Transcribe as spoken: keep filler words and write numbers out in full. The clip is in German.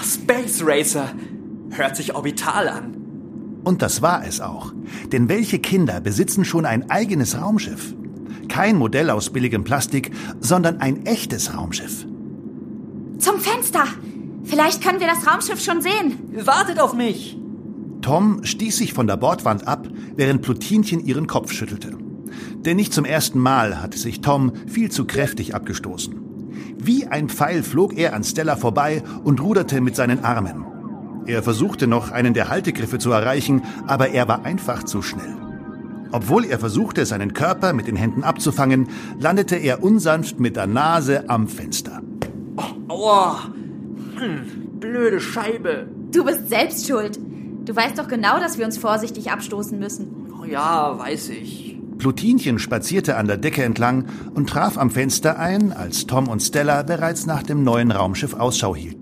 Space Racer. Hört sich orbital an. Und das war es auch. Denn welche Kinder besitzen schon ein eigenes Raumschiff? Kein Modell aus billigem Plastik, sondern ein echtes Raumschiff. Zum Fenster! Vielleicht können wir das Raumschiff schon sehen. Wartet auf mich! Tom stieß sich von der Bordwand ab, während Plutinchen ihren Kopf schüttelte. Denn nicht zum ersten Mal hatte sich Tom viel zu kräftig abgestoßen. Wie ein Pfeil flog er an Stella vorbei und ruderte mit seinen Armen. Er versuchte noch, einen der Haltegriffe zu erreichen, aber er war einfach zu schnell. Obwohl er versuchte, seinen Körper mit den Händen abzufangen, landete er unsanft mit der Nase am Fenster. Oh, aua! Hm, blöde Scheibe. Du bist selbst schuld. Du weißt doch genau, dass wir uns vorsichtig abstoßen müssen. Oh ja, weiß ich. Plutinchen spazierte an der Decke entlang und traf am Fenster ein, als Tom und Stella bereits nach dem neuen Raumschiff Ausschau hielten.